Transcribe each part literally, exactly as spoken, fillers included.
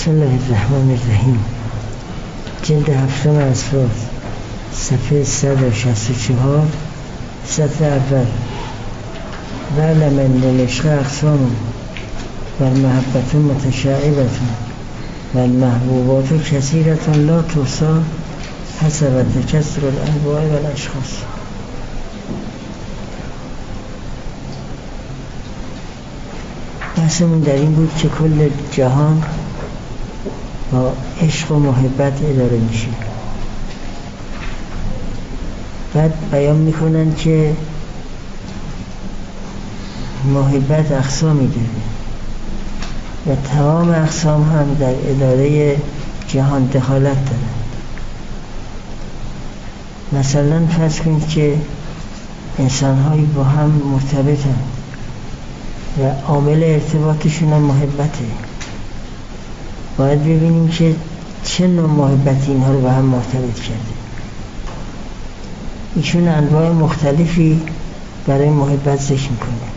بسم الله الرحمن الرحیم. جلد هفتم اسفار، صفحه صد و شصت و چهار، سطر اول. وَاعْلَمْ أَنَّ الْعِشْقَ أَقْسَامٌ وَالْمَحَبَّةُ مُتَشَعِّبَةٌ وَالْمَحْبُوبَاتُ كَثِيرَةٌ لَا تُحْصَى حسب تكثر الأنواع والأشخاص. بحثمون در این بود که کل جهان با عشق و محبت اداره میشه. بعد بیان میکنن که محبت اقسامی داره و تمام اقسام هم در اداره جهان دخالت داره. مثلا فرض کنید که انسان‌هایی با هم مرتبطن و عامل ارتباطشون هم محبته. باید ببینیم که چه نوع محبتی اینها رو با هم مرتبط کرده. ایشون انواع مختلفی برای محبت ذکر میکنه.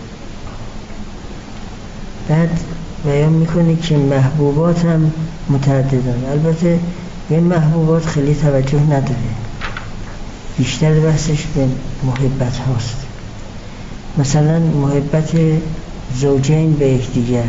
بعد بیان میکنه که محبوبات هم متعددن. البته به محبوبات خیلی توجه نداره، بیشتر بحثش به محبت هاست. مثلا محبت زوجین به یکدیگر،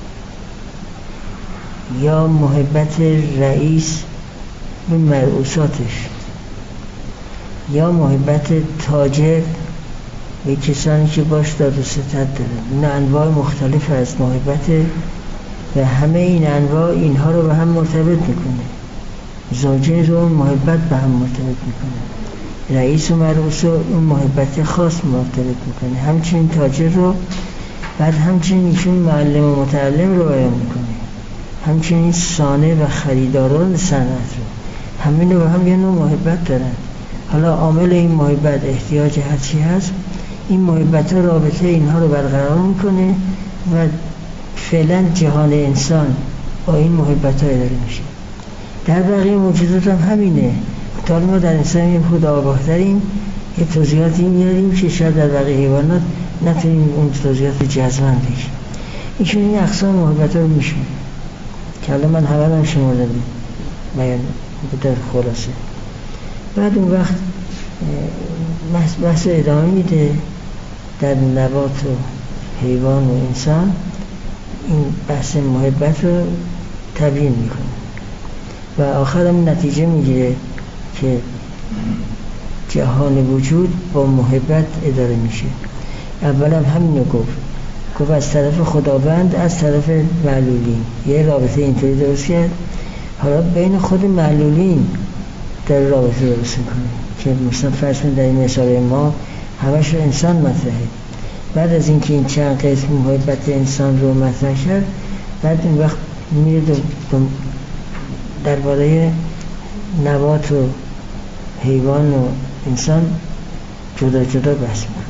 یا محبت رئیس به مرئوساتش، یا محبت تاجر به کسانی که باش داد و ستد داره. این انواع مختلف از محبت و همه این انواع اینها رو به هم مرتبط میکنه. زوجین رو محبت به هم مرتبط میکنه، رئیس و مرئوس رو اون محبت خاص مرتبط میکنه، همچنین تاجر رو. بعد همچنین ایشون معلم و متعلم رو بیان میکنه، همچنین صانع و خریداران صنعت رو. همین رو به هم یه نوع محبت دارن. حالا عامل این محبت احتیاج هرچی هست، این محبت ها رابطه اینها رو برقرار میکنه و فعلا جهان انسان با این محبت ها اداره میشه. در بقیه موجودات هم همینه. تا ما در انسان یه خود آگاه داریم، یه توضیحاتی میاریم که شاید در بقیه حیوانات نتونیم اون توضیحات جزمند بشیم. ایشون این اقسام محبت ها رو میشونه که حالا من همه هم شمردم بیان در خلاصه. بعد اون وقت بحث ادامه میده در نبات و حیوان و انسان. این بحث محبت رو تبیین میکنه و آخرم نتیجه میگیره که جهان وجود با محبت اداره میشه. اولم همینو گفت گفت از طرف خداوند، از طرف معلولین. یه رابطه اینطوری درست کرد. حالا بین خود معلولین در رابطه درست میکنه که مثلا فرض کنید در این مثال ما همش رو انسان مطرحه. بعد از اینکه این چند قسم محبت انسان رو مطرح کرد، بعد این وقت میره درباره نبات و حیوان و انسان جدا جدا بحث میکنه.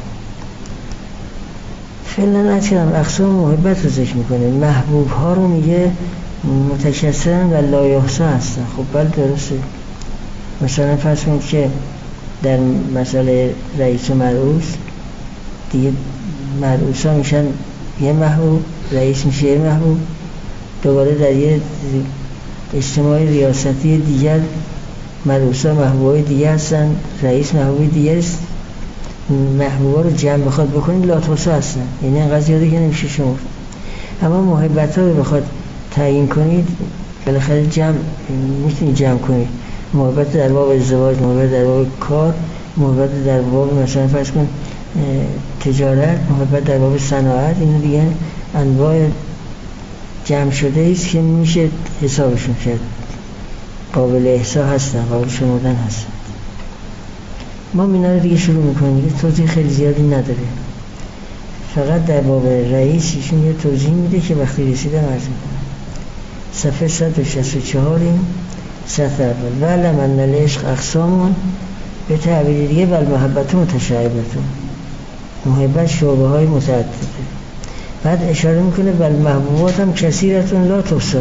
فعلا از کردم اقسام محبت رو ذکر میکنه. محبوب ها رو میگه متکثرن و لایحصی هستن. خب بله درسته. مثلا فرض کنید که در مسئله رئیس و مرئوس دیگه مرئوس ها میشن یه محبوب، رئیس میشه یه محبوب. دوباره در یه اجتماع ریاستی دیگر مرئوس ها محبوبای دیگه هستن، رئیس محبوبای دیگه است. محبوبا رو جمع بخواد بکنید لاتوسا هستن، یعنی اینقدر زیاده که نمیشه شمرد. اما محبت ها رو بخواد تعیین کنید بالاخره جمع میتونید جمع کنید. محبت در باب ازدواج، محبت در باب کار، محبت در باب مثلا فرض کن تجارت، محبت در باب صناعت. اینو دیگه انواع جمع شده است که میشه حسابشون کرد، قابل احصا هستن، قابل شمردن هستن. ما اینا رو دیگه شروع میکنیم. توضیح خیلی زیادی نداره، فقط در باب رئیس ایشون یه توضیح میده که وقتی رسیدم عرض میکنم. صفحه صد و شصت و چهار این سطر اول. وَاعْلَمْ أَنَّ الْعِشْقَ أَقْسَامٌ، به تعبیر دیگه وَالْمَحَبَّةُ مُتَشَعِّبَةٌ، محبت شعبه های متعدده. بعد اشاره میکنه وَالْمَحْبُوبَاتُ كَثِيرَةٌ لَا تُحْصَى،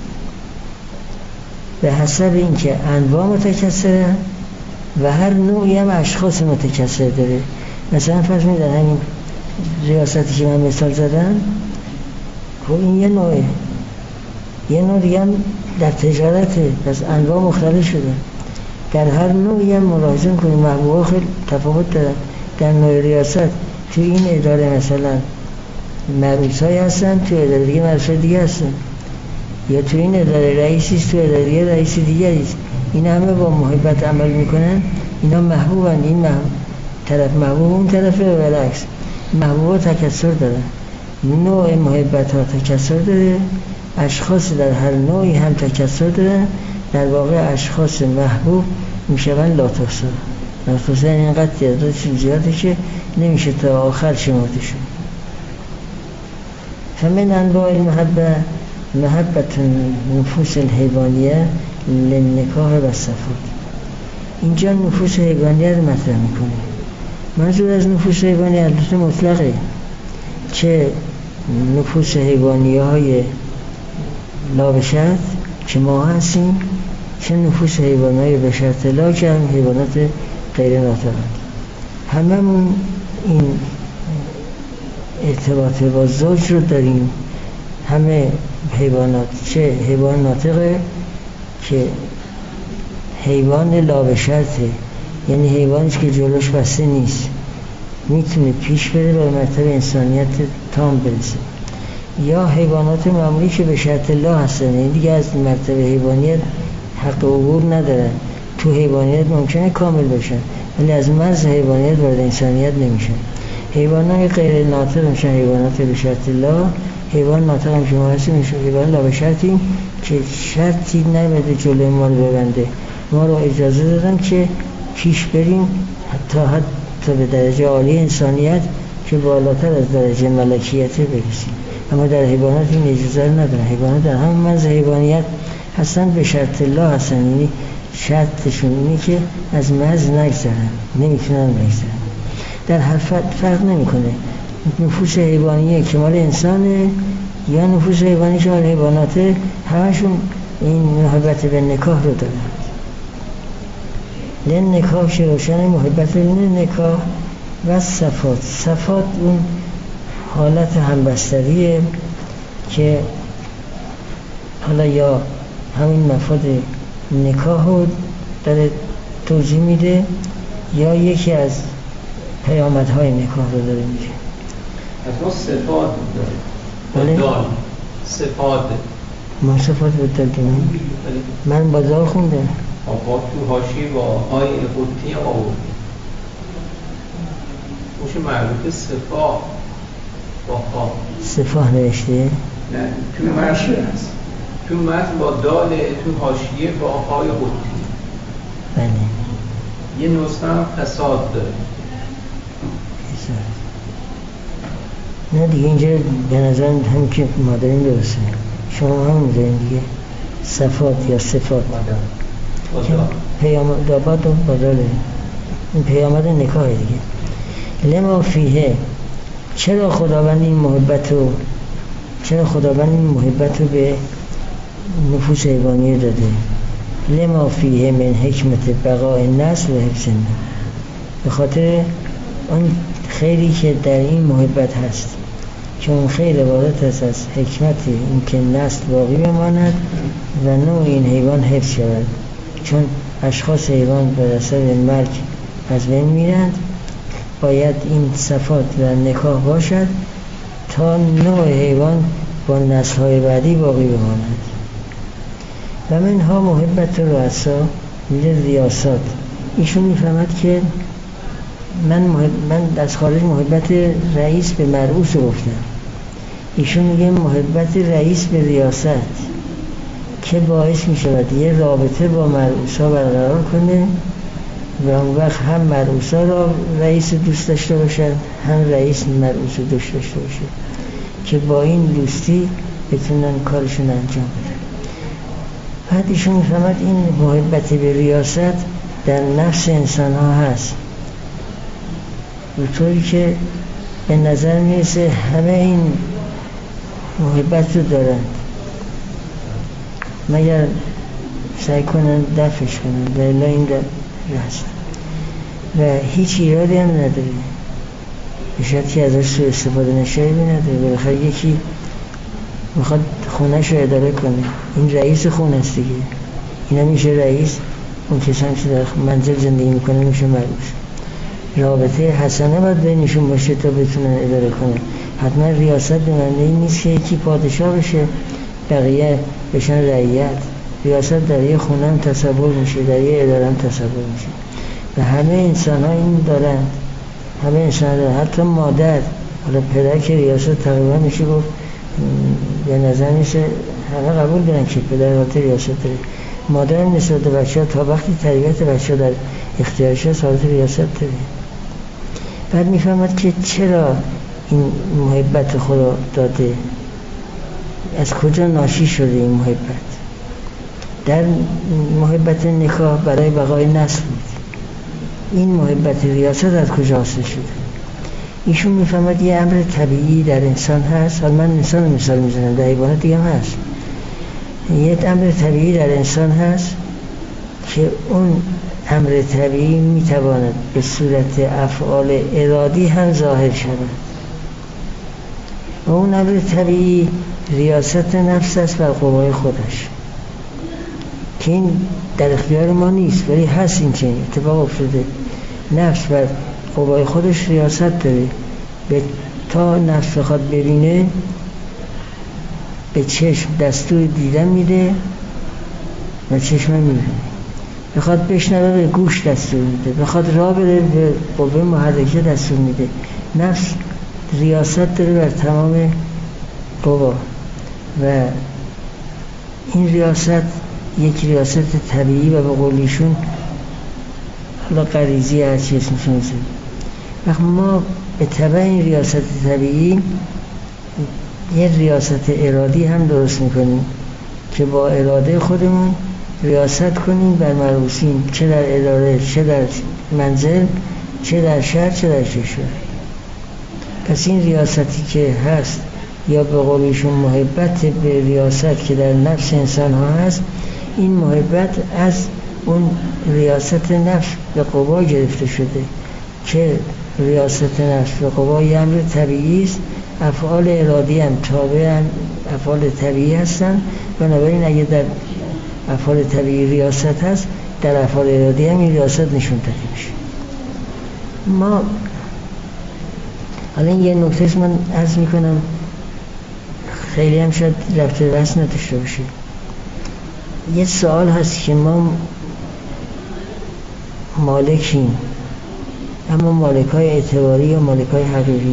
به حسب اینکه انواع متکثره و هر نوعی هم اشخاص متکثر داره. مثلا فرض کنید در همین ریاستی که من مثال زدم، خب این یه نوعه یه نوع دیگه هم در تجارته، پس انواع مختلف شده. در هر نوعی هم ملاحظه کنیم محبوبا خیلی تفاوت دارن. در نوع ریاست تو این اداره مثلا مرئوسایی هستن، تو اداره دیگه مرئوسای دیگه هستن، یا تو این اداره رئیسیست، تو اداره دیگه رئیس دیگریست. این همه با محبت عمل میکنن، اینا محبوبن. این محبوب طرف محبوب، اون طرف برعکس. محبوبا تکثر دارن، نوع محبت ها تکثر داره، اشخاص در هر نوعی هم تکثر دارن. در واقع اشخاص محبوب میشون لا تحصی. لا تحصی اینقدر تعدادشون زیاده که نمیشه تا آخر شمرده شد. فمن انواع المحبه محبت نفوس الحیوانیه للنکاح و صفات. اینجا نفوس حیوانیه رو مطرح میکنه. منظور از نفوس حیوانیه البته مطلقه، چه نفوس حیوانیه های لابشرط که ما هستیم، چه نفوس حیوانای به شرط لا که هم حیوانات غیر ناطقند. هممون این ارتباط با زوج رو داریم. همه حیوانات، چه حیوان ناطقه که حیوان لا به شرطه، یعنی حیوانیش که جلوش بسته نیست، میتونه پیش بره و مرتبه انسانیت تام برسه، یا حیوانات معمولی که به شرط لا هستن، یعنی دیگه از مرتبه حیوانیت حق عبور ندارن. تو حیوانیت ممکنه کامل بشن ولی از مرز حیوانیت وارد انسانیت نمیشن. حیوانات غیر ناطق میشن حیوانات به شرط لا. حیوان ناطق هم شما هستی میشه حیوان لا به شرطی که شرطی نمیده جلوی ما رو ببنده. ما رو اجازه دادن که پیش بریم حتی حتی به درجه عالی انسانیت که بالاتر از درجه ملکیت برسیم. اما در حیوانات این اجازه رو ندارن. حیوانات در همون مرز حیوانیت هستن، به شرط لا هستن، یعنی شرطشون اینه که از مرز نگذرن، نمیتونن نگذرن. در هر فرق نمیکنه نفوس حیوانیه که مال انسانه یا نفوس حیوانی که مال حیواناته، همشون این محبت به نکاح رو دارن. لن نکاح شروشن محبت به نکاح و صفات. صفات اون حالت همبستریه که حالا یا همین مفاد نکاح رو داره توضیح میده یا یکی از پیامدهای نکاح رو داره میگه. از ما صفات داره دال صفات ما صفات به داریم. من با دال خوندم با تو حاشیه با آی قطعی آوردیم موش معروف صفا با ها صفا نوشته؟ نه تو متن هست، تو متن با دال، تو حاشیه با های قطعی. بله. یه نسخه هم فساد داره. نه دیگه اینجا به نظر هم که ما داریم درسته، شما هم داریم دیگه صفات یا صفات پیامد دابات و باداله، این پیامد نکاح دیگه. لما فیه، چرا خداوند این محبت رو چرا خداوند این محبت رو به نفوس حیوانی داده؟ لما فیه من حکمت بقاء نسل و حفظ النسل، به خاطر اون خیری که در این محبت هست، که اون خیر عبارت است از حکمت این که نسل باقی بماند و نوع این حیوان حفظ شود، چون اشخاص حیوان به اثر مرگ از بین میرند. باید این صفات و نکاح باشد تا نوع حیوان با نسل‌های بعدی باقی بماند. و منها محبت رؤسا میگه ریاست. ایشون میفهمد که من, محب... من از خارج محبت رئیس به مرئوس رو گفتم، ایشون میگه محبت رئیس به ریاست که باعث میشود یه رابطه با مرئوسا برقرار کنه و اون وقت هم مرئوسا را رئیس دوست داشته باشن، هم رئیس مرئوس دوست داشته باشه که با این دوستی بتونن کارشون انجام بدن. بعد ایشون میفهمد این محبت به ریاست در نفس انسان ها هست، به طوری که به نظر میرسه همه این محبت رو دارند مگر سعی کنن دفعش کنن و الا این رست و هیچ ایرادی هم نداره، به شرطی ازش سوء استفاده نشه نداره. بالاخره یکی میخواد خونه‌شو اداره کنه، این رئیس خونه است دیگه، اینا میشه رئیس. اون کسانی که در منزل زندگی میکنه میشه مرئوس. رابطه حسنه باید بینشون باشه تا بتونن اداره کنن. حتما ریاست به معنی این نیست که یکی پادشاه بشه بقیه بشن رعیت. ریاست در یه خونه هم تصور میشه، در یه اداره هم تصور میشه و همه انسان ها این دارن. همه انسان ها دارن. حتی مادر، حالا پدر که ریاست تقریبا میشه گفت به نظر میشه همه قبول دارن که پدر حالت ریاست داره. مادر نسبت به بچه ها تا وقتی تربیت بچه ها در اختیارش هست حالت ریاست داره. بعد میفهمد که چرا این محبت خدا داده، از کجا ناشی شده این محبت. در محبت نکاح برای بقای نسل بود. این محبت ریاست از کجا حاصل شده؟ ایشون میفهمد یه امر طبیعی در انسان هست. حالا من انسان مثال میزنم، در حیوانات دیگه هم هست. یه امر طبیعی در انسان هست که اون امر طبیعی میتواند به صورت افعال ارادی هم ظاهر شود و اون امر طبیعی ریاست نفس است بر قوای خودش که این در اختیار ما نیست ولی هست. این چنین اتفاق افتاده. نفس بر قوای خودش ریاست داره. به تا نفس بخواد ببینه به چشم دستور دیدن میده و چشم میبینه. بخواد بشنوه به گوش دستور میده. بخواد راه بره به قوه محرکه دستور میده. نفس ریاست داره بر تمام قوا و این ریاست یک ریاست طبیعی و به قولیشون حالا غریزی هر چی اسمشون میشه. وقت ما به تبع این ریاست طبیعی یه ریاست ارادی هم درست میکنیم که با اراده خودمون ریاست کنیم بر مرئوسین، چه در اداره، چه در منزل، چه در شهر، چه در کشور. پس این ریاستی که هست یا به قولشون محبت به ریاست که در نفس انسان ها هست، این محبت از اون ریاست نفس به قوا گرفته شده که ریاست نفس به قوا یه امر طبیعی است. افعال ارادی هم تابع افعال طبیعی هستن. بنابراین اگه در افعال طبیعی ریاست هست، در افعال ارادی هم این ریاست نشون داده میشه. ما حالا یه نکته من عرض میکنم خیلی هم شاید رفت رس نداشته باشه. یه سوال هست که ما مالکیم، اما مالک های اعتباری یا مالک های حقیقی.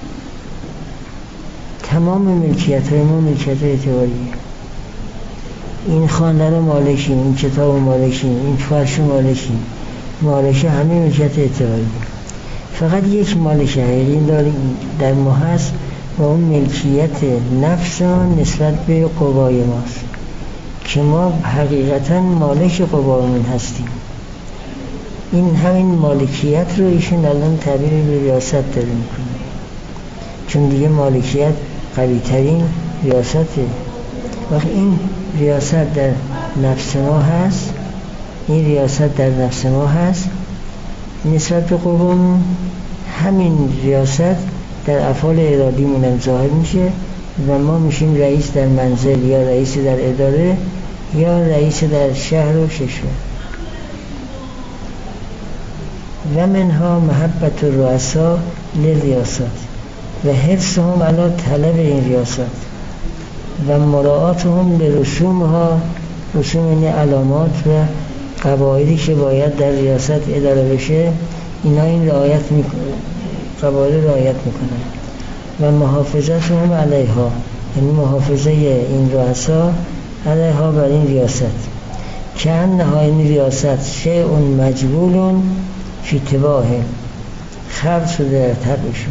تمام ملکیت های ما ملکیت های اعتباریه. این خانه رو مالکیم، این کتاب رو مالکیم، این فرش رو مالکیم. مالک همه ملکیت اعتباریه. فقط یک مالک حقیقی در ما هست و اون ملکیت نفس نسبت به قوای ماست که ما حقیقتا مالک قوایمون هستیم. این همین مالکیت رو ایشون الان تعبیر به ریاست داره میکنه، چون دیگه مالکیت قوی ترین ریاسته. وقتی این ریاست در نفس ما هست، این ریاست در نفس ما هست نسبت به قوامون، همین ریاست در افعال ارادیمون هم ظاهر میشه و ما میشیم رئیس در منزل یا رئیس در اداره یا رئیس در شهر و کشور. و منها محبت الرؤسا للریاست و حرصهم علی طلب این ریاست و مراعاتهم لرسومها، رسوم یعنی علامات و قواعدی که باید در ریاست اداره بشه، اینا این رعایت میکنن، قواعد رعایت میکنن. و محافظتهم علیها، یعنی محافظه این رؤسا علیها بر این ریاست. که انها این ریاست شیء مجبول فی تباه، خلق شده در طبعشون،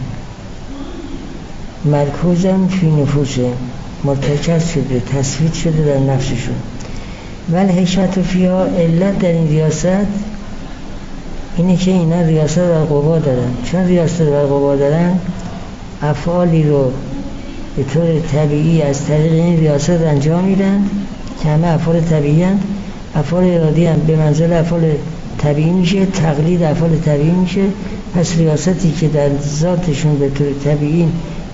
مرکوزم فی نفوسه، مرتکز شده، تثبیت شده در نفسشون. ولی حکمت فیها، علت در این ریاست اینه که اینا ریاست در قوا دارن. چون ریاست در قوا دارن، افعالی رو به طور طبیعی از طریق این ریاست انجام میدن که همه افعال طبیعی هستند. افعال ارادی هم به منزل افعال طبیعی میشه، تقلید افعال طبیعی میشه. پس ریاستی که در ذاتشون به طور طبیعی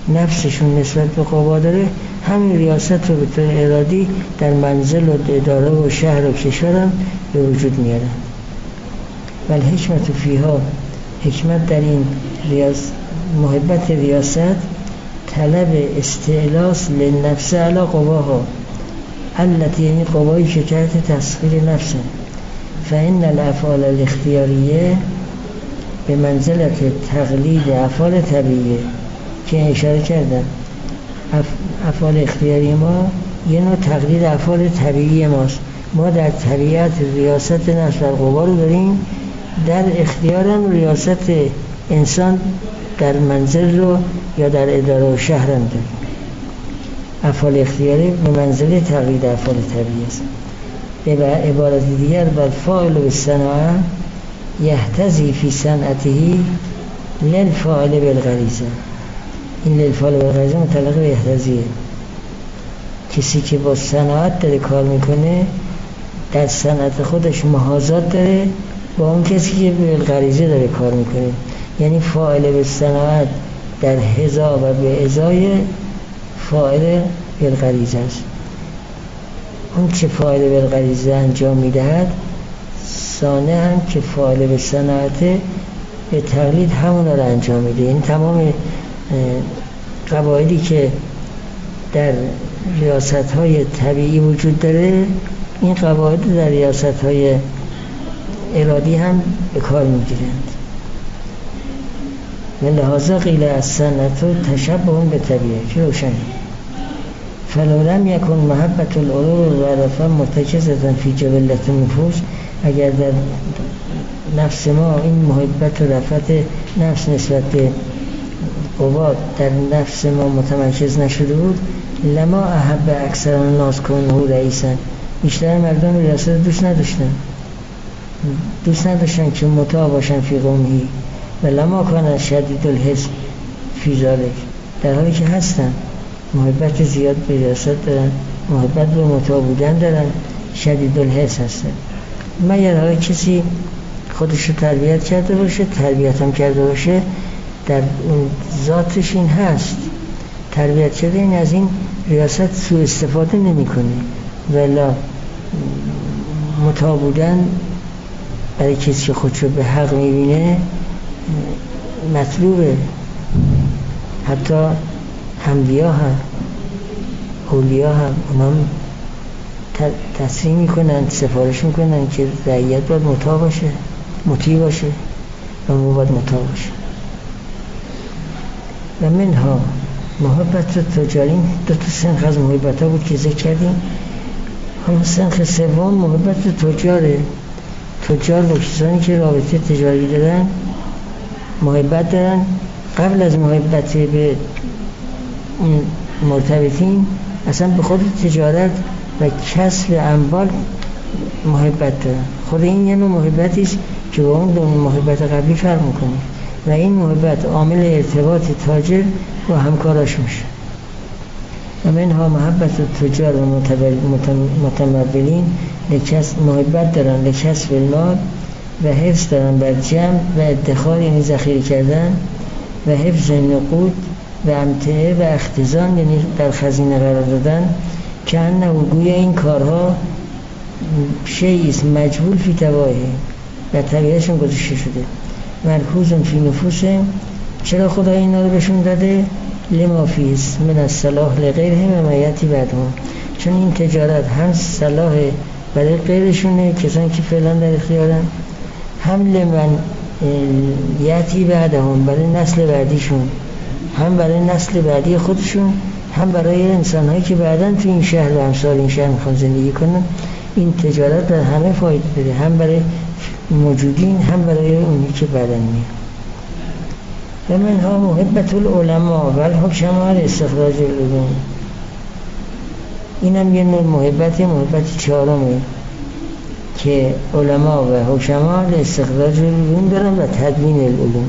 نفسشون نسبت به قوا داره، همین ریاست رو به طور ارادی در منزل و اداره و شهر و کشورم به وجود میارن. ولی حکمت فیها، حکمت در این ریاض محبت ریاست طلب استعلاس للنفس علی قواها التي، یعنی قوایی که جهت تسخیر نفسه. فإن الافعال الاختیاریه به منزلت تقلید افعال طبیعیه که اشاره کردم. افعال اختیاری ما یه نوع تقلید افعال طبیعی ماست. ما در طبیعت ریاست نفس و قوا رو داریم، در اختیارم ریاست انسان در منزل رو یا در اداره و شهرم داریم. افعال اختیاری به منزله تقلید افعال طبیعی است. به عبارت دیگر بل فاعل بالصناعه یحتذی فی صنعته للفاعل بالغریزه. این للفاعل بالغریزه متعلق به یحتذیه. کسی که با صناعت داره کار میکنه در صنعت خودش محاذات داره با اون کسی که بالغریزه داره کار میکنه. یعنی فاعل بالصناعت در حذا و به ازای فاعل بالغریزه است. اون چه فاعل بالغریزه انجام میدهد، صانع هم که فاعل به صنعته به تقلید همون رو انجام میده. این تمام قواعدی که در ریاست‌های طبیعی وجود داره، این قواعد در ریاست‌های ارادی هم به کار میگیرند. لذا قیل الصنعة تشبه به طبیعه که روشن. فلو لم یکن محبت العلو الرفع مرتکزة فی جبلة النفوس، اگر در نفس ما این محبت و رفعت نفس نسبت به قوا در نفس ما متمرکز نشده بود، لما احب اکثر الناس کنه رئیسا، بیشتر مردم ریاست دوست نداشتن دوست نداشتن که مطاع باشن فی قومهی و لما کان شدید الحس فی ذلک، در حالی که هستن محبت زیاد به ریاست دارن، محبت به مطاع بودن دارن، شدید الحس هستن. مگر حالا کسی خودش رو تربیت کرده باشه، تربیت هم کرده باشه، در اون ذاتش این هست، تربیت شده این از این ریاست سوء استفاده نمی کنه. ولی مطاع بودن برای کسی که خودش رو به حق می بینه مطلوبه. حتی انبیا هم اولیا هم اونام تصریح میکنن، سفارش میکنن که رعیت باید مطاع باشه، مطیع باشه و ما باید مطاع باشه. و منها محبت تجاری، دو تا سنخ از محبت ها بود که ذکر کردیم. همون سنخ سوم محبت تجاره. تجار با کسانی که رابطه تجاری دارن محبت دارن، قبل از محبت به اون مرتبطین اصلا به خود تجارت و کسب اموال محبت دارن. خود این یه نوع محبتی است که با اون دو محبت قبلی فرق میکنه و این محبت عامل ارتباط تاجر و همکاراش میشه. و منها محبت تجار و متمولین، محبت دارن لکسب المال و حفظ دارن بر جمع و ادخار، یعنی ذخیره کردن و حفظ نقود و امتعه و اختزان، یعنی در خزینه قرار دادن. که انه گویا این کارها شیئیست مجبول فی طبایعه، و طبیعتشون گذاشته شده، مرکوزون فی نفوسه. چرا خدا اینا رو بهشون داده؟ لما فیست من الصلاح لغیرهم و میتی بعدهم، چون این تجارت هم صلاح برای غیرشونه، کسانی که فعلا در اختیارن، هم لمن یتی بعدهم برای نسل بعدیشون، هم برای نسل بعدی خودشون، هم برای انسان‌هایی که بعداً تو این شهر و امثال این شهر میخوان زندگی کنن. این تجارت در همه فایده داره، هم برای موجودین هم برای اونی که بعداً میاد. و منها محبت العلماء و الحکما لاستخراج العلوم، این هم یه نوع محبت، محبت چهارمه که علما و حکما لاستخراج العلوم دارن و تدوین العلوم.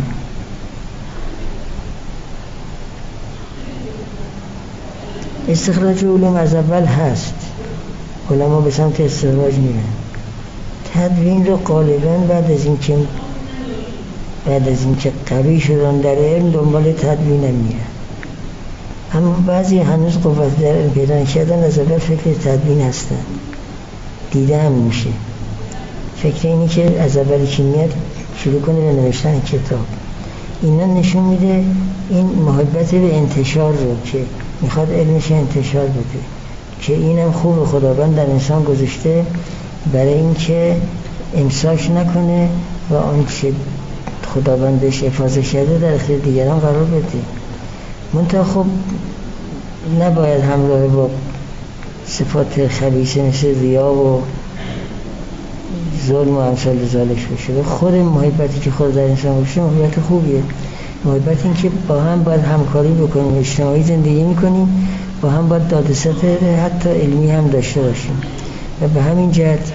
استخراج علوم از اول هست، علما به سمت استخراج میرن. تدوین رو غالبا بعد از این که بعد از این که قوی شدن در علم دنبال تدوین هم میرن. اما بعضی هنوز قوت در پیدا کردن از اول فکر تدوین هستن، دیده هم میشه فکر اینی که از اولی که میاد شروع کنه به نوشتن کتاب. اینا نشون میده این محبت به انتشار رو که میخواد علمش انتشار بده، که اینم خوب خداوند در انسان گذاشته برای اینکه امساک نکنه و آنچه خداوندش حفاظت کرده در اختیار دیگران قرار بده. منتها خب نباید همراه با صفات خبیثه مثل ریا و ظلم و امثال ذالک باشه. خود محبتی که خود در انسان باشه محبت خوبیه، محبت این که با هم باید همکاری بکنیم، اجتماعی زندگی میکنیم، با هم باید دادستر حتی علمی هم داشته باشیم. و به همین جهت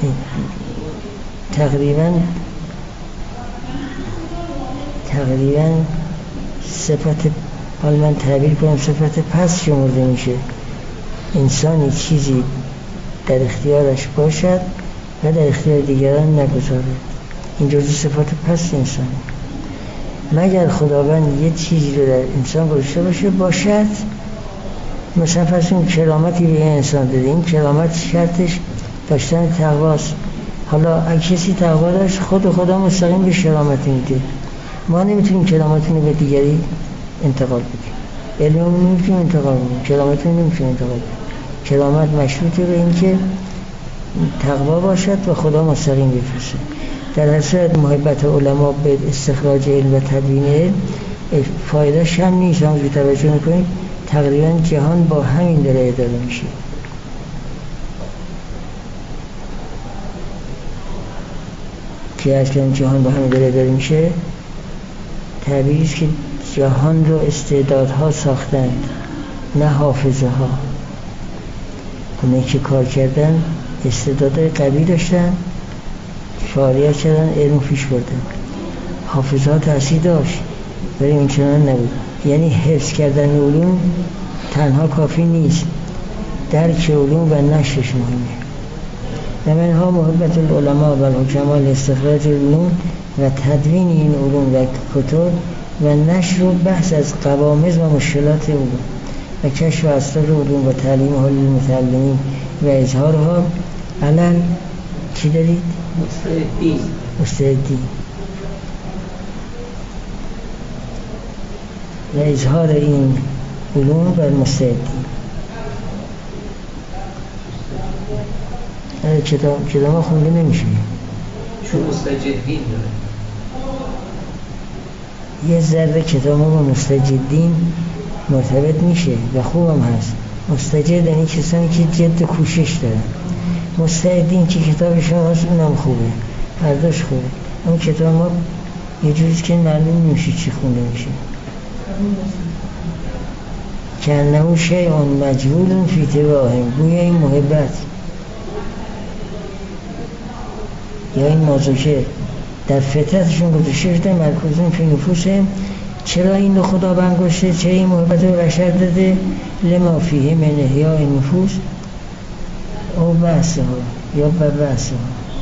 تقریبا تقریبا صفت، حال من تعبیر کنم، صفت پس شمرده میشه انسانی چیزی در اختیارش باشد و در اختیار دیگران نگذارد. این جزء صفات پس انسان، مگر خداوند یه چیزی رو در انسان گذاشته باشه باشد. مثلا فرض کنید کرامتی به انسان داده، این کرامت شرطش داشتن تقواست. حالا اگه کسی تقوا داشت خود خدا مستقیم به کرامت میده، ما نمیتونیم کرامتونو به دیگری انتقال بدیم، علممون نمیتونیم انتقال بدیم، کرامتون نمیتونیم انتقال بدیم. کرامت مشروطه به این که تقوا باشد و خدا مستقیم بفرسته. در هر صورت محبت علما به استخراج علم و تدوین علم فایدهش هم نیست. هم که توجه میکنید تقریبا جهان با همین داره اداره میشه. که اصلا جهان با همین داره اداره میشه تعبیری است که جهان رو استعدادها ساختند نه حافظه ها. اونایی که کار کردن استعدادهای قوی داشتن، فعالیت کردن، علم پیش بردن. حافظه ها تأثیر داشت ولی این چنان نبود. یعنی حفظ کردن علوم تنها کافی نیست، درک علوم و نشرش مهمه. و منها محبت العلماء و الحکما لاستخراج علوم و تدوین این علوم و کتب و نشر و بحث از قوامض و مشکلات علوم و کشف اسرار علوم و تعلیم حال المتعلمین و اظهارها علل چی دارید؟ مستعدین مستعدین و اظهار این علوم بر مستعدین. کتاب کتاب خونده نمیشه چون مستجدین داره. یه ذره کتاب ما مستجدین مرتبط میشه و خوبم هست. مستجد یعنی کسانی که جد کوشش دارن. مستعدین که کتابشون هست اونم خوبه، هرداش خوبه. اون کتاب ما یه جوریست که معلوم نمیشه چی خونده میشه. که انه شیء مجهول فی طباعهم، گویا این محبت یا این موضوع که در فطرتشون گذاشته شده مرکوزون فی نفوسهم. چرا این رو خدا بنگشته؟ چرا این محبت رو بشر داده؟ لما فیه من احیاء النفوس او بحثها یا ببحثها.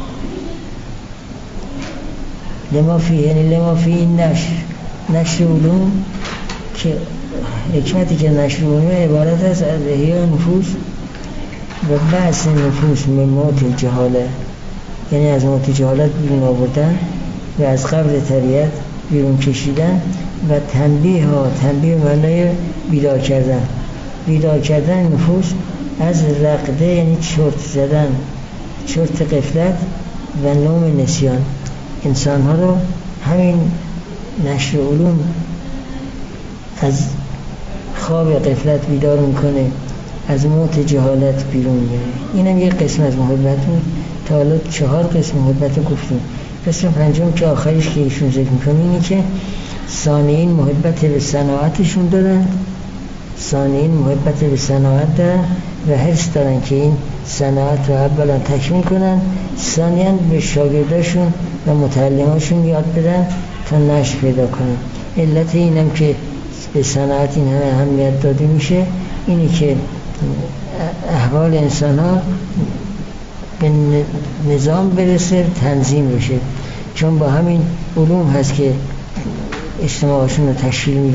لما فیه یعنی لما فیه این نشر نشر علوم، که حکمتی که نشر علوم عبارت است از احیاء نفوس و بحث نفوس من موت جهاله، یعنی از موت جهالت بیرون آوردن و از قبر طبیعت بیرون کشیدن و تنبیه ها، تنبیه معنای بیدار کردن، بیدار کردن نفوس از رقده یعنی چرت زدن، چرت غفلت و نوم نسیان. انسان ها رو همین نشر علوم از خواب غفلت بیدار میکنه، از موت جهالت بیرون میاره. اینم یک قسم از محبت بود. تا حالا چهار قسم محبت رو گفتیم. قسم پنجم که آخریش که ایشون ذکر میکنه اینه که صانعین محبت به صناعتشون دارن، صانعین محبت به صناعت دارن و حرص دارن که این صناعت رو اولا تکمیل کنن، ثانیاً به شاگرداشون و متعلماشون یاد بدن تا نشر پیدا کنن. علت اینم که به صناعت این همه اهمیت داده میشه اینه که احوال انسان ها به نظام برسه، تنظیم بشه. چون با همین علوم هست که اجتماعشون رو تشکیل میدن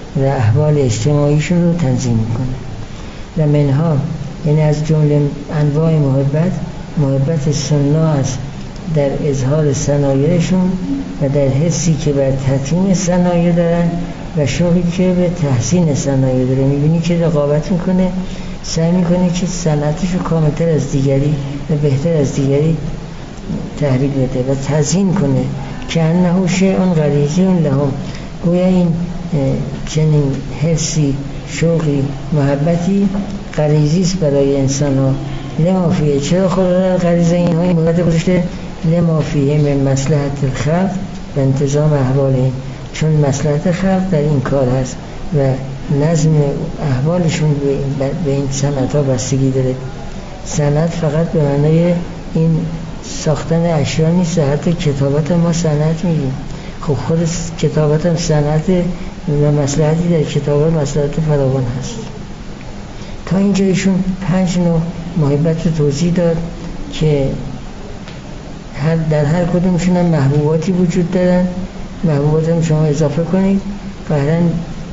و احوال اجتماعیشون رو تنظیم میکنه. و منها، یعنی از جمله انواع محبت، محبت سنا است در اظهار صنایعشون و در حسی که بر تطمیم صنایع دارن و شوقی که به تحسین صنایع داره. میبینی که رقابت میکنه، سعی میکنه که صنعتش رو کاملتر از دیگری و بهتر از دیگری تحویل بده و تزیین کنه که انه شیء غریزی لهم، گویا این چنین حسی، شوقی، محبتی غریزی است برای انسان ها. لما فیه، چرا خدا غریزه اینها این محبت گذاشته؟ لما فیه من مصلحت الخلق و انتظام احوالهم، چون مصلحت خلق در این کار هست و نظم احوالشون به این صنعت ها بستگی داره. صنعت فقط به معنای این ساختن اشیا نیست، حتی کتابت ما صنعت میگیم. خب خود کتابت هم صنعت و مصلحتی در کتابت مصلحت فراوان هست. تا اینجا ایشون پنج نوع محبت توضیح داد که هر در هر کدومشون هم محبوباتی وجود دارن. محبوبات هم شما اضافه کنید، قهرن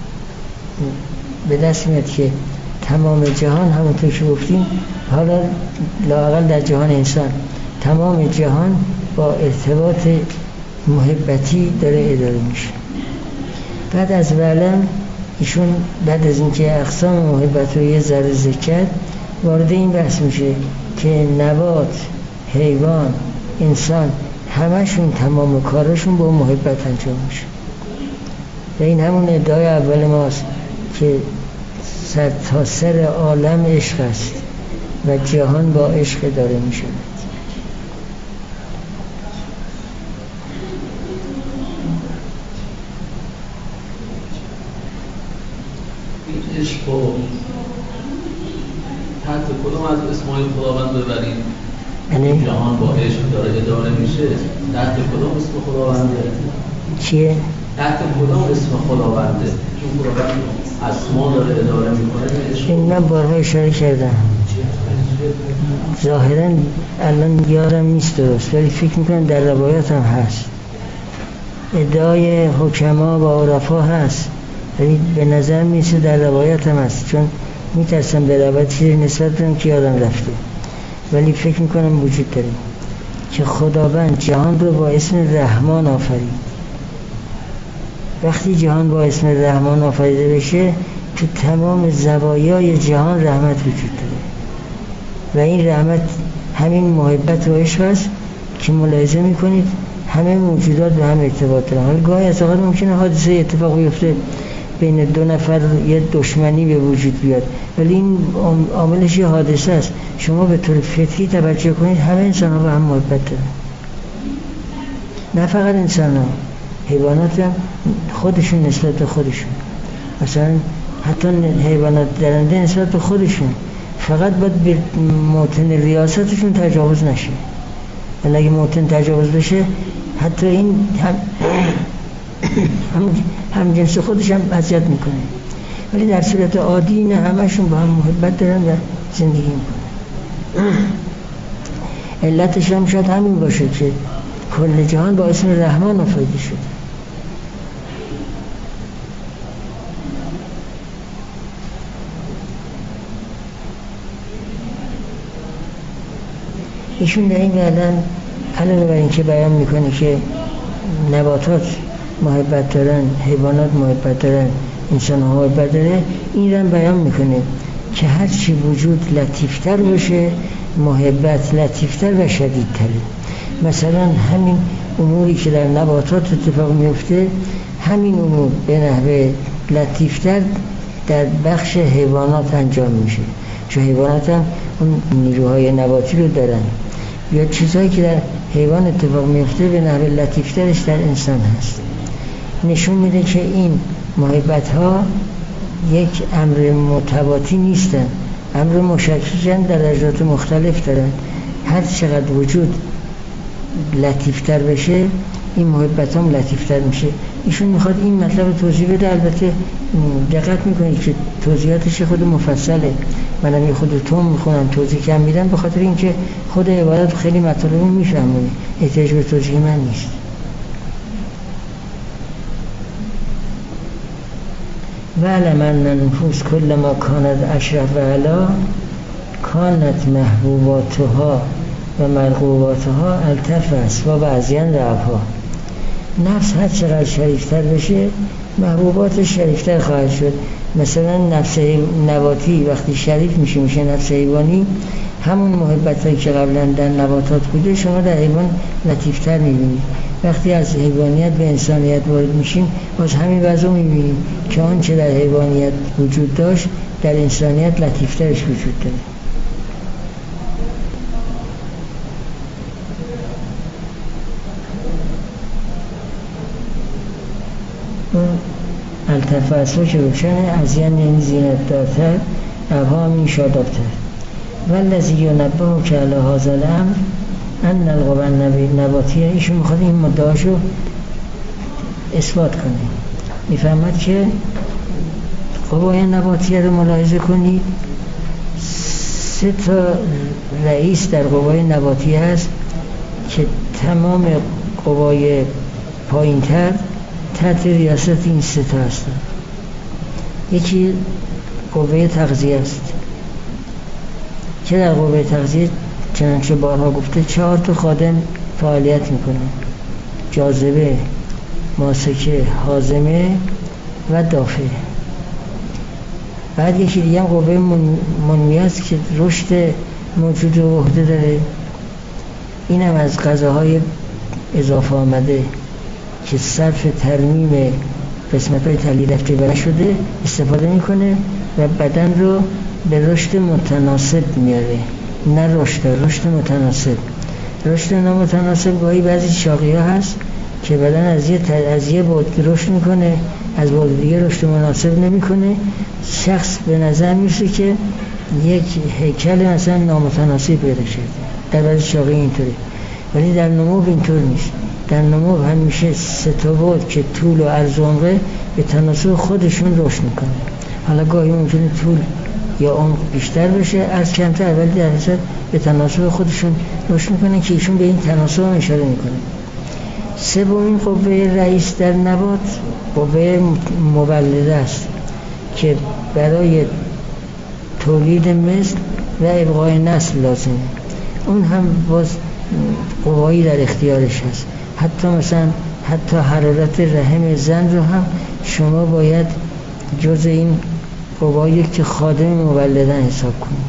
به دست میاد که تمام جهان، همونطور که گفتیم، حالا لااقل در جهان انسان تمام جهان با ارتباط محبتی داره اداره میشه. بعد از علم ایشون بعد از اینکه اقسام محبت رو یه ذره ذکر کرد، وارد این بحث میشه که نبات، حیوان، انسان همشون تمام کارشون با محبت انجام میشه. و این همون ادعای اول ماست که سر تا سر عالم عشق است و جهان با عشق داره میشه. این عشق رو تحت کدوم از اسمای خداوند ببریم؟ یعنی جهان با عشق داره اداره میشه، تحت کدوم اسم خداونده؟ چیه؟ تحت کدوم اسم خداونده؟ چون خداوند اسما داره اداره میکنه. این من بارها اشاره کردم، ظاهرا الان یادم نیست درست، ولی فکر میکنم در روایات هم هست. ادعای حکما و عرفا هست، ولی به نظر میسه در روایات هم هست، چون میترسم به روایت چیزی نسبت بدم که یادم رفته، ولی فکر میکنم وجود داره که خداوند جهان رو با اسم رحمان آفرید. وقتی جهان با اسم رحمان آفریده بشه، تو تمام زوایای جهان رحمت وجود داره و این رحمت همین محبت و عشق است که ملاحظه میکنید همه موجودات به هم ارتباط دارن. حالا گاهی از اوقات ممکنه حادثه اتفاق بیفته بین دو نفر یه دشمنی به وجود بیاد، ولی این عاملش یه حادثه است. شما به طور فطری توجه کنید همه انسان ها به هم محبت دارن، نه فقط انسان ها، حیوانات هم خودشون نسبت به خودشون، مثلا حتی حیوانات درنده نسبت به خودشون، فقط باید به موطن ریاستشون تجاوز نشه. ولی اگه موطن تجاوز بشه، حتی این هم هم, هم جنس خودش هم اذیت میکنه، ولی در صورت عادی نه، همشون با هم محبت دارن و زندگی میکنن. علتش هم شاید همین باشه که کل جهان با اسم رحمان آفریده شده. ایشون در این علم علاوه بر این که بیان میکنه که نباتات محبت دارن، حیوانات محبت دارن، انسان ها محبت داره، این رو بیان میکنه که هر چی وجود لطیفتر باشه، محبت لطیفتر و شدیدتره. مثلا همین اموری که در نباتات اتفاق میفته، همین امور به نحوه لطیفتر در بخش حیوانات انجام میشه، چون حیوانات هم اون نیروهای نباتی رو دارن. یا چیزهایی که در حیوان اتفاق میفته به نحوه لطیفترش در انسان هست. نشون میده که این محبت ها یک امر متواتی نیستن، امر مشکلن، در درجات مختلف دارن. هر چقدر وجود لطیفتر بشه، این محبت هم لطیفتر میشه. ایشون میخواد این مطلب توضیح بده. البته دقت میکنید که توضیحاتش خود مفصله، منم یه خود توم میخونم توضیح کم میدم، به خاطر اینکه خود عبارت خیلی مطالب رو میفهمونی، احتیاج به توضیح من نیست. وَعْلَمْ أَنَّ النفوس كل ما كانت أشرف وعلا كانت محبوباتها و مرغوباتها الطف اسباب ازین ربها. نفس هر چقدر شریفتر بشه محبوباتش شریفتر خواهد شد. مثلا نفس نباتی وقتی شریف میشه میشه نفس حیوانی، همون محبتی که قبلا در نباتات بوده شما در حیوان لطیفتر میبینید. وقتی از حیوانیت به انسانیت وارد میشیم باز همین وضع میبینیم که آنچه در حیوانیت وجود داشت در انسانیت لطیفترش وجود داره. الطف اسبا که روشنه، ازین یعنی زینت دارتر، ابها همین شادابتر. والذی ینبه که علی هذا الامر ان القوى النباتیه، ایشون میخواد این مدعاشو اثبات کنه. میفهمد که قوای نباتیه رو ملاحظه کنید، سه تا رئیس در قوای نباتیه هست که تمام قوای پایینتر تحت ریاست این سه تا هستن. یکی قوه تغذیه است که در قوه تغذیه چنانچه بارها گفته چهار تا خادم فعالیت میکنن: جاذبه، ماسکه، هاضمه و دافع. بعد یکی دیگه هم قوه منمیه است که رشد موجود و وحده داره. این هم از غذاهای اضافه آمده که صرف ترمیم قسمت‌های تحلیل رفته نشده استفاده میکنه و بدن رو به رشد متناسب میاره. نه رشد، رشد متناسب. رشد نامتناسب گاهی بعضی شاقی‌ها هست که بدن از یه از یه بعد رشد میکنه، از بعد دیگه رشد مناسب نمیکنه. شخص به نظر میرسه که یک هیکل مثلا نامتناسب پیدا شده. در بعضی شاقی اینطوری، ولی در نمو اینطور نیست. در نمو همیشه سه تا بعد که طول و عرض و عمق به تناسب خودشون رشد میکنه. حالا گاهی ممکنه طول یا عمق بیشتر بشه، عرض کمتر، ولی در اصل به تناسب خودشون رشد میکنه که ایشون به این تناسب هم اشاره میکنه. سومین قوه رئیس در نبات قوه مولده است که برای تولید مثل و ابقای نسل لازمه. اون هم باز قوایی در اختیارش هست. حتی مثلا حتی حرارت رحم زن رو هم شما باید جز این قوایی که خادم مولدن حساب کنید.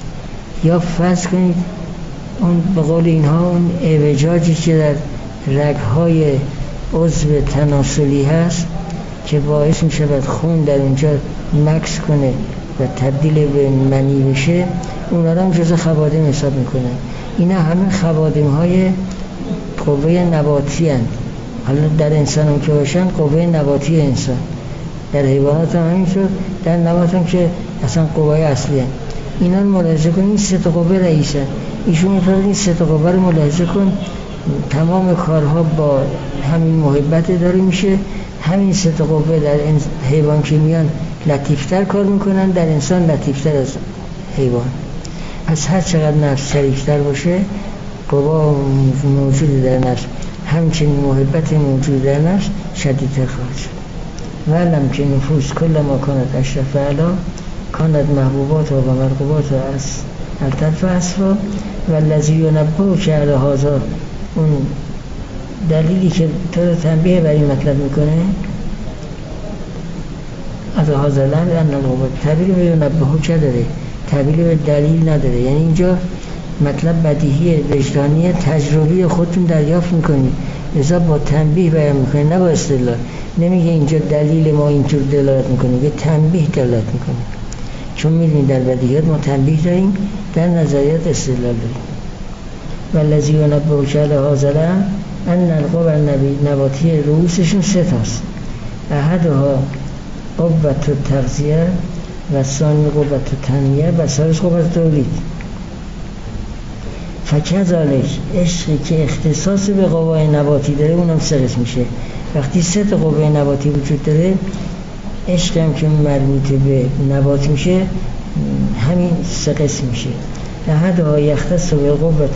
یا فرض کنید اون به قول اینها اون اعوجاجی که در رگ‌های عضو تناسلی هست که باعث می شود خون در اونجا مکس کنه و تبدیل به منی بشه، اونا رو هم جز خوادم حساب میکنن. اینا همه خوادم های قوه نباتی هستند. حالا در انسان هم که باشن قوه نباتی انسان، در حیوانات هم همینطور، در نبات هم که اصلا قوه اصلی هستند. اینا رو ملاحظه کن، این سه تا قوه رئیس هستند. ایشون میفرد این سه تا قوه رو ملاحظه کن، تمام کارها با همین محبت داره میشه. همین سه تا قوه در حیوان که میان لطیفتر کار میکنن، در انسان لطیفتر از حیوان. پس هر چقدر نفس شریفتر باشه قوا موجود در نفس، همچنین محبت موجود در نفس شدیدتر خواهد شد. وعلم که نفوس کل ما کانت اشرف علا کانت محبوبات و مرغوبات از الطف اسفا و الذی ینبه که علی هذا، اون دلیلی که تو رو تنبیه بر این مطلب میکنه از هذا الامر ان القوة، تعبیر به ینبه که داره، تعبیر به دلیل نداره. یعنی اینجا مطلب بدیهی وجدانی تجربی خودتون دریافت میکنید، لذا با تنبیه بیان میکنید، نه با استدلال. نمیگه اینجا دلیل ما اینطور دلالت میکنه، به تنبیه دلالت میکنه. چون میدونید در بدیهیات ما تنبیه داریم، در نظریات استدلال داریم. والذی ینبه که علی هذا الامر ان القوى النباتی رؤوسشون سه تاست: احدها قوة التغذیه و ثانی قوة التنمیه و ثالث قوة تولید. فکذالک عشقی که اختصاص به قوای نباتی داره اونم سه قسم میشه. وقتی سه تا قوه نباتی وجود داره، عشق هم که مربوط به نبات میشه همین سه قسم میشه. احدها یختص به قوة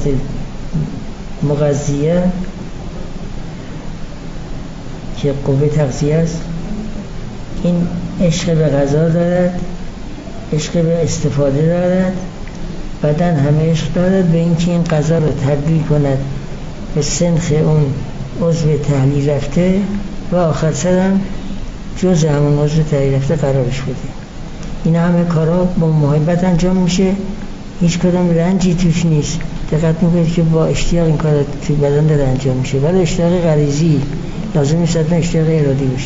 مغذیه که قوه تغذیه است، این عشق به غذا دارد، عشق به استفاده دارد، بدن همه عشق دارد به اینکه این غذا رو تبدیل کند به سنخ اون عضو تحلیل رفته و آخر سرم جز همون عضو تحلیل رفته قرارش بده. این همه کارا با محبت انجام میشه، هیچ کدام رنجی توش نیست. دقت میکنید که با اشتیاق این کار توی بدن داره انجام میشه، ولی اشتیاق غریزی لازم نیست حتما اشتیاق ارادی باشه.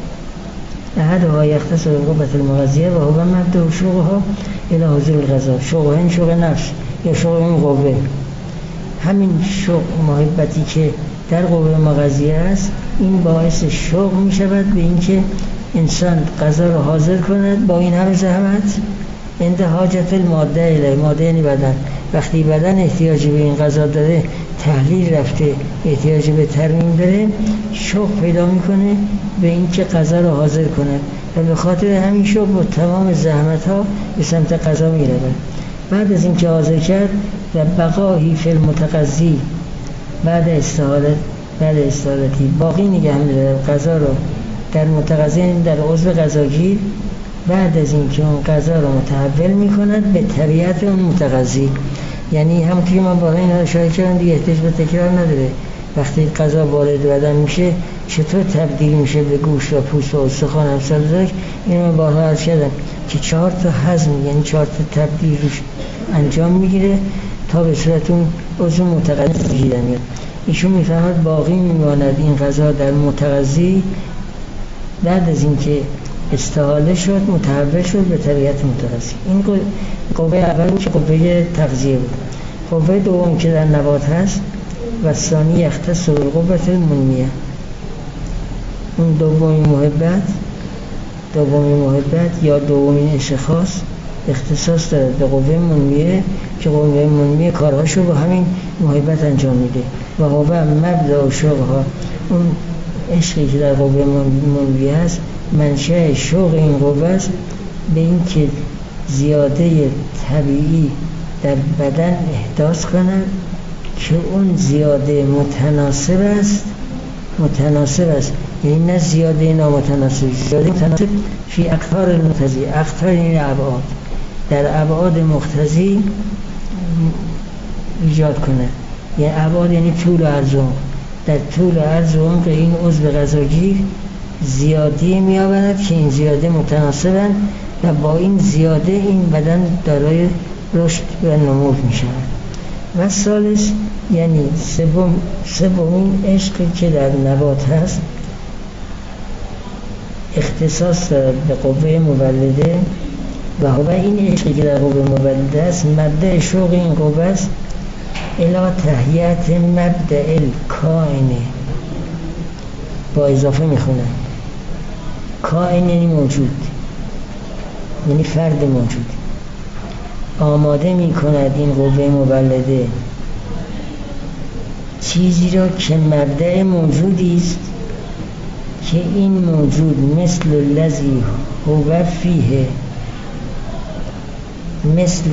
احدها یختص بالقوة المغذیه و هو مبدأ شوقها الی حضور الغذا. شوق این شوق نفس یا شوق این قوه، همین شوق محبتی که در قوه مغذیه است، این باعث شوق میشود به اینکه انسان غذا رو حاضر کند با این همه زحمت. عند حاجت الماده الی، ماده یعنی بدن، وقتی بدن احتیاجی به این غذا داره، تحلیل رفته، احتیاجی به ترمیم داره، شوق پیدا میکنه به اینکه غذا رو حاضر کنه و به خاطر همین شوق با تمام زحمت ها به سمت غذا میره. بعد از اینکه حاضر کرد و بقایی فی المتغذی، بعد استحالت بعد استحالتی باقی نگه می‌داره غذا رو در متغذی، در عضو غذاگیر، بعد از اینکه اون غذا رو متحول می‌کند به طبیعت اون متغذی. یعنی همونطور که من بالا این اشاره کردم دیگه احتیاج به تکرار نداره. وقتی غذا وارد بدن میشه چطور تبدیل میشه به گوشت و پوست و استخوان امثال ذلک، این من بالا عرض کردم که چهار تا هضم، یعنی چهار تا تبدیل روش انجام میگیره تا به صورت اون عضو متغذی گیرن میاد. ایشون میفهمد باقی میماند این غذا در متغذی، بعد از اینکه استحاله شد متحول شد به طبیعت متغذی. این قوه اول بود که قوه تغذیه بود. قوه دوم که در نبات هست و ثانی یختص بالقوة المنمیه، اون دومین محبت دومین محبت یا دومین عشق خاص اختصاص داره به قوه منمیه که قوه منمیه کارهاشو با همین محبت انجام میده و قوه مبدأ شوقها، اون عشقی که در قوه منمیه هست منشأ شوق این قوه است به این که زیاده طبیعی در بدن احداث کنند که اون زیاده متناسب است متناسب است یعنی نه زیاده نامتناسب، زیاده متناسب فی اقطار المقتضی، اقطار این ابعاد، در ابعاد مقتضی ایجاد کنه. یعنی ابعاد یعنی طول و عرض و عمق، در طول و عرض و عمق این عضو غذاگیر زیادی می آورد که این زیاده متناسبند و با این زیاده این بدن دارای رشد و نمو می شود. و ثالث یعنی سوم سومین عشقی که در نبات هست اختصاص به قوه مولده و هو این عشقی که در قوه مولده است مبدأ شوق این قوه است الی تهیئت مبدأ الکائنه. با اضافه میخونم کائن یعنی موجود، یعنی فرد موجود. آماده میکند این قوه مولده چیزی را که مبدأ موجودی است که این موجود مثل الذی هو فیه، مثل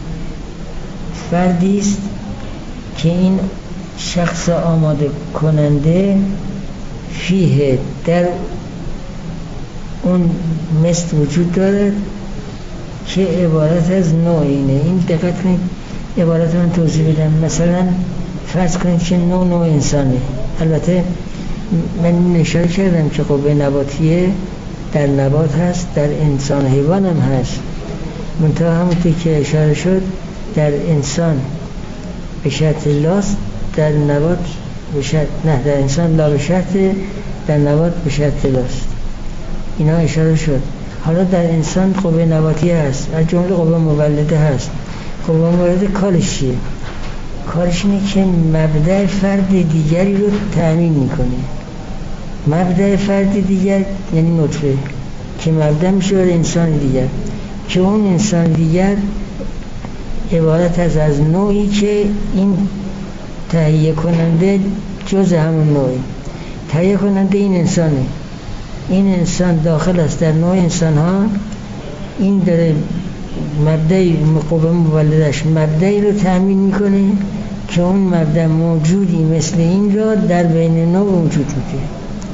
فردی است که این شخص آماده کننده فیه در اون مثل وجود دارد که عبارت از نوعینه. این دقت کنید عبارت من توضیح بدم. مثلا فرض کنید که نوع نوع انسانه. البته من اشاره کردم که قوه نباتیه در نبات هست، در انسان حیوان هم هست، منتها همونطور که اشاره شد در انسان به شرط لاست، در نبات به شرط نه، در انسان لا به شرط، در نبات به شرط لاست. اینا اشاره شد. حالا در انسان قوه نباتی هست، از جمله قوه مولده هست. قوه مولده کارش چیه؟ کارش اینه که مبدأ فرد دیگری رو تأمین میکنه. مبدأ فرد دیگر یعنی نطفه که مبدأ میشه برای انسان دیگر، که اون انسان دیگر عبارت از از نوعی که این تهیه کننده جز همون نوعی. تهیه کننده این انسانه، این انسان داخل است در نوع انسان ها. این داره مبدأی قوه مولدش مبدأی رو تأمین میکنه که اون مبدأ موجودی مثل این را در بین نوع وجود میده.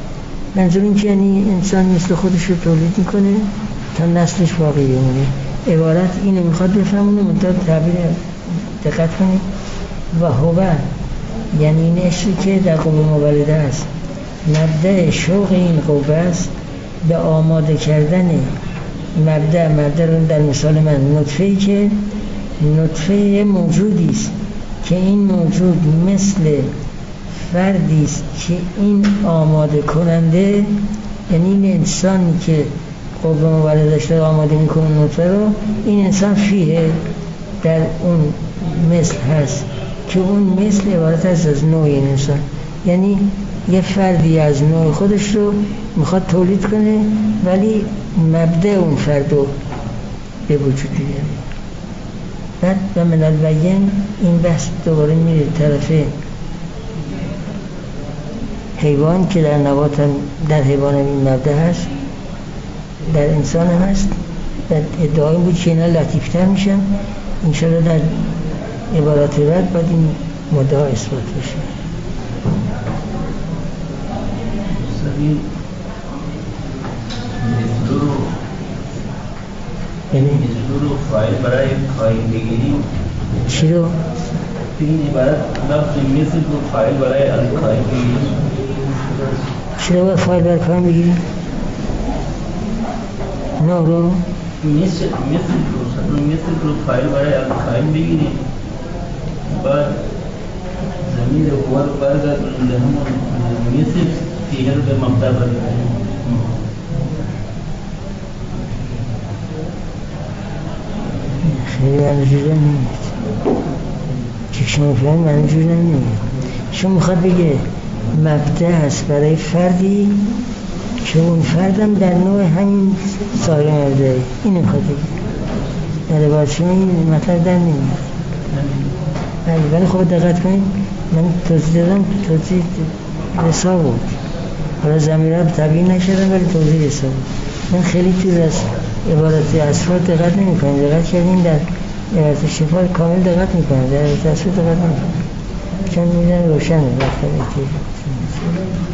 منظور این که یعنی انسان مثل خودش رو تولید میکنه تا نسلش باقی بمونه. عبارت اینو میخواد بفهمونه، منتها تعبیر دقت کنید. و هو یعنی این عشقی که در قوه مولده است، مبدأ شوق این قوه است به آماده کردن مبدأ مبدأ رو در مثال من نطفه‌ای که نطفه موجودی است که این موجود مثل فردی است که این آماده کننده، یعنی این انسانی که قوه مولده داشته آماده میکنه نطفه رو، این انسان فیه در اون مثل هست که اون مثل عبارت است از نوع این انسان، یعنی یه فردی از نوع خودش رو میخواد تولید کنه ولی مبدأ اون فرد رو به وجود بیاره. بعد و من البین این بحث دوباره میره طرف حیوان که در نبات هم در حیوان هم این مبدأ هست، در انسان هم هست. ادعای بود که اینا لطیفتر میشن، انشاءالله در عبارات بعد باید این مدعا اثبات بشه. یعنی مجرور و فاعل برای قائم بگیریم چی رو؟ این عبارت لفظ مثل و فاعل برای قائم بگیریم چی رو باید فاعل برای قائم بگیریم؟ نه رو؟ مثل مثل رو مثل رو فاعل برای قائم بگیریم، بعد زمین رو برگردن همون مثل فیه رو به مبدأ برگردن. خیلی منجوره نمید که شما فهم منجوره نمید. شما میخواد بگه مبدأ هست برای فردی که اون فردم در نوع همین سایر مبدأه، اینو میخواد بگه. در عبارت شما این مطلب در نمید. ولی خب دقت کنید، من توضیح دادم، توضیح رسا بود، حالا ضمیرها طبیعی نشدن ولی توضیح رسا بود. من خیلی توی رسا عبارت اصفار دقت نمی کنم، دقت کردیم در عبارت شفا کامل دقت می کنم، در عبارت اصفار دقت نمی کنم چون میدن روشنه وقتا